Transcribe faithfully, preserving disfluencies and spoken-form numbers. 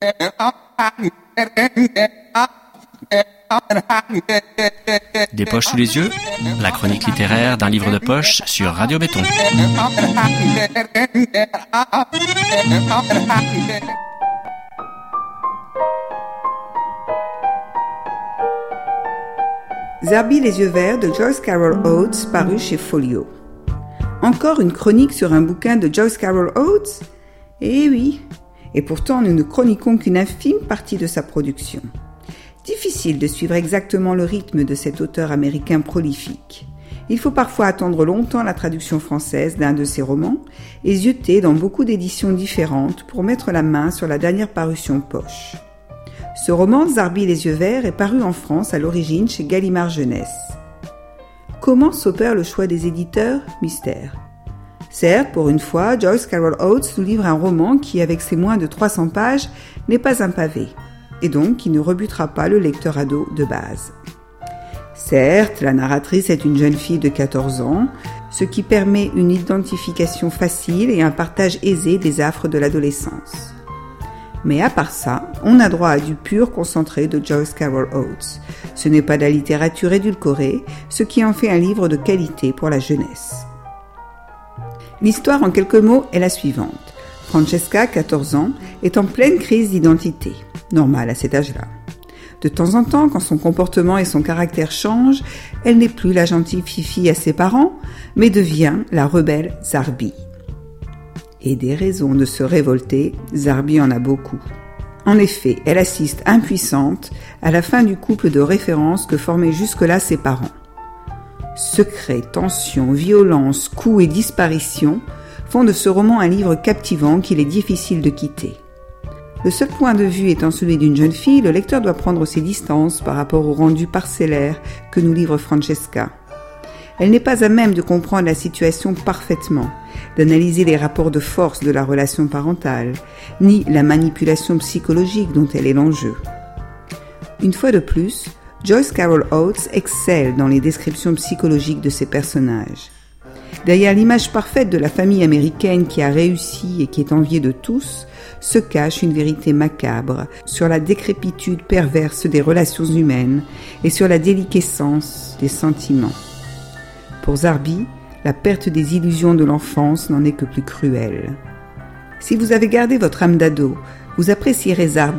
Des poches sous les yeux, la chronique littéraire d'un livre de poche sur Radio Béton. Zarbi les yeux verts de Joyce Carol Oates, paru chez Folio. Encore une chronique sur un bouquin de Joyce Carol Oates ? Eh oui, et pourtant nous ne chroniquons qu'une infime partie de sa production. Difficile de suivre exactement le rythme de cet auteur américain prolifique. Il faut parfois attendre longtemps la traduction française d'un de ses romans et zioter dans beaucoup d'éditions différentes pour mettre la main sur la dernière parution poche. Ce roman, Zarbi les yeux verts, est paru en France à l'origine chez Gallimard Jeunesse. Comment s'opère le choix des éditeurs ? Mystère. Certes, pour une fois, Joyce Carol Oates nous livre un roman qui, avec ses moins de trois cents pages, n'est pas un pavé, et donc qui ne rebutera pas le lecteur ado de base. Certes, la narratrice est une jeune fille de quatorze ans, ce qui permet une identification facile et un partage aisé des affres de l'adolescence. Mais à part ça, on a droit à du pur concentré de Joyce Carol Oates. Ce n'est pas de la littérature édulcorée, ce qui en fait un livre de qualité pour la jeunesse. L'histoire en quelques mots est la suivante. Francesca, quatorze ans, est en pleine crise d'identité, normale à cet âge-là. De temps en temps, quand son comportement et son caractère changent, elle n'est plus la gentille fifi à ses parents, mais devient la rebelle Zarbi. Et des raisons de se révolter, Zarbi en a beaucoup. En effet, elle assiste impuissante à la fin du couple de référence que formaient jusque-là ses parents. Secrets, tensions, violences, coups et disparitions font de ce roman un livre captivant qu'il est difficile de quitter. Le seul point de vue étant celui d'une jeune fille, le lecteur doit prendre ses distances par rapport au rendu parcellaire que nous livre Francesca. Elle n'est pas à même de comprendre la situation parfaitement, d'analyser les rapports de force de la relation parentale, ni la manipulation psychologique dont elle est l'enjeu. Une fois de plus, Joyce Carol Oates excelle dans les descriptions psychologiques de ses personnages. Derrière l'image parfaite de la famille américaine qui a réussi et qui est enviée de tous, se cache une vérité macabre sur la décrépitude perverse des relations humaines et sur la déliquescence des sentiments. Pour Zarbi, la perte des illusions de l'enfance n'en est que plus cruelle. Si vous avez gardé votre âme d'ado, vous apprécierez Zarbi